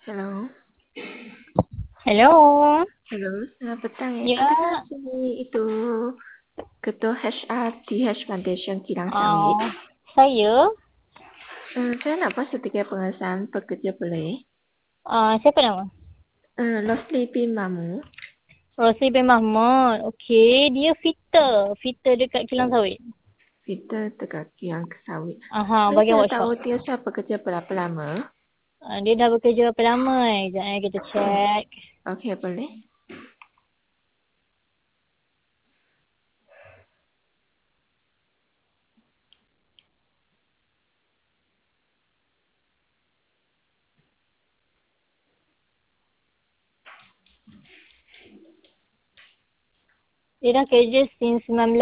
Hello. Hello. Hello, selamat petang ya. Ya, Adakah sini itu Ketua HR TH Foundation Kilang Sawit? saya. Saya nak buat sertifikat pengesahan pekerja boleh? Siapa nama? Rosli bin Mamu. Rosli bin Mahmud. Okey, dia fitter. Fitter dekat Kilang Sawit. Kita dekat Kilang Sawit. Aha, Boleh bagian saya workshop. tahu dia saya bekerja berapa lama? Dia dah bekerja berapa lama? Sekejap kita check. Okey, boleh. Dia dah kerja since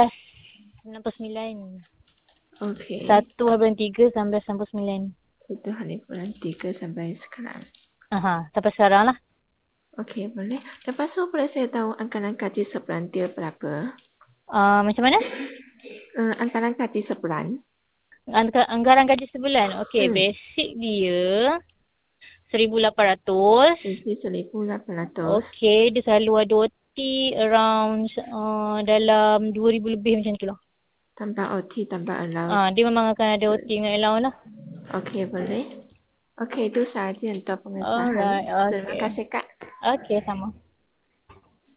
1999. Okey. 1/3 sampai 99. Itu hari bulan 3 sampai sekarang. Aha, sampai sekarang lah. Okey, boleh. Lepas tu boleh saya tahu anggaran gaji sebulan dia berapa? Macam mana? Anggaran gaji sebulan. Anggaran gaji sebulan. Okey, basic dia 1,800. Gaji 1,800. Okey, dia selalu ada OT around dalam 2,000 lebih macam tu lah. Tambah OT, tambah allowance. Dia memang akan ada OT dengan allowance lah. Okey, boleh. Okey, itu sahaja untuk pengesahan. Alright, Terima okey. kasih, Kak. Okey, sama.